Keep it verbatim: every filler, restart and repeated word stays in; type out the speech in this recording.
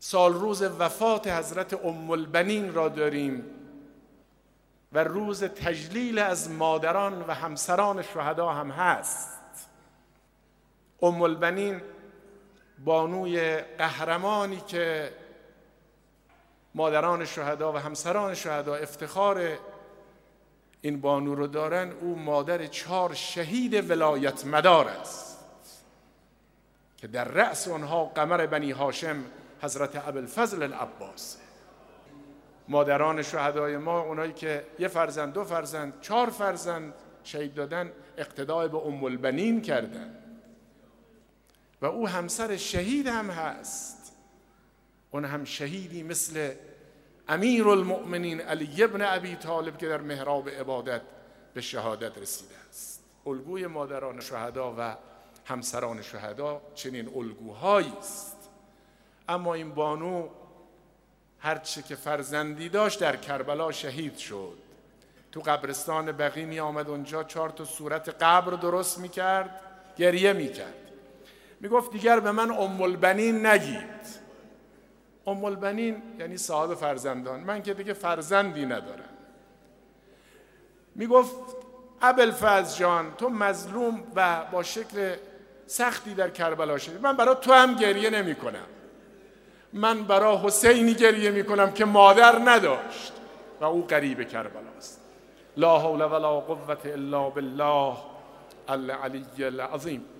سال روز وفات حضرت ام البنین را داریم و روز تجلیل از مادران و همسران شهدا هم هست. ام البنین بانوی قهرمانی که مادران شهدا و همسران شهدا افتخار این بانو رو دارن، او مادر چهار شهید ولایت مدار است که در رأس آنها قمر بنی هاشم حضرت ابوالفضل العباس. مادران شهدای ما اونایی که یه فرزند، دو فرزند، چهار فرزند شهید دادن، اقتدای به ام البنین کردن و او همسر شهید هم هست. اون هم شهیدی مثل امیر المؤمنین علی ابن ابی طالب که در محراب عبادت به شهادت رسیده است. الگوی مادران شهدا و همسران شهدا چنین الگوهایی است. اما این بانو هرچه که فرزندی داشت در کربلا شهید شد. تو قبرستان بقیع می آمد اونجا چهار تا صورت قبر درست می کرد، گریه می کرد، می گفت دیگر به من ام البنین نگید. ام البنین یعنی صاحب فرزندان، من که دیگه فرزندی ندارم. می گفت ابوالفضل جان تو مظلوم و با شکل سختی در کربلا شدی، من برای تو هم گریه نمی کنم، من برای حسینی گریه می کنم که مادر نداشت و او قریب کربلاست. لا حول ولا قوة الا بالله العلی العظیم.